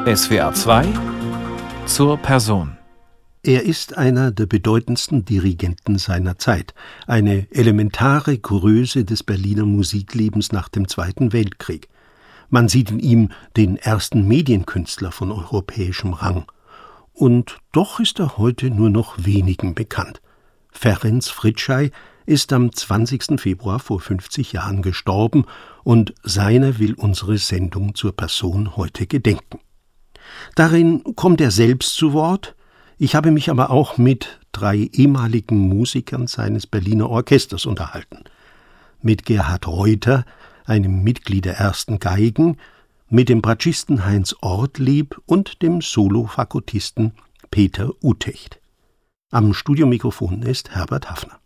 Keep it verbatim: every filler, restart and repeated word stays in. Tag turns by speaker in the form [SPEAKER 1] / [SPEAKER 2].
[SPEAKER 1] S W R zwei zur Person.
[SPEAKER 2] Er ist einer der bedeutendsten Dirigenten seiner Zeit, eine elementare Größe des Berliner Musiklebens nach dem Zweiten Weltkrieg. Man sieht in ihm den ersten Medienkünstler von europäischem Rang. Und doch ist er heute nur noch wenigen bekannt. Ferenc Fricsay ist am zwanzigsten Februar vor fünfzig Jahren gestorben und seiner will unsere Sendung zur Person heute gedenken. Darin kommt er selbst zu Wort. Ich habe mich aber auch mit drei ehemaligen Musikern seines Berliner Orchesters unterhalten. Mit Gerhard Reuter, einem Mitglied der ersten Geigen, mit dem Bratschisten Heinz Ortlieb und dem Solofagottisten Peter Utecht. Am Studiomikrofon ist Herbert Haffner.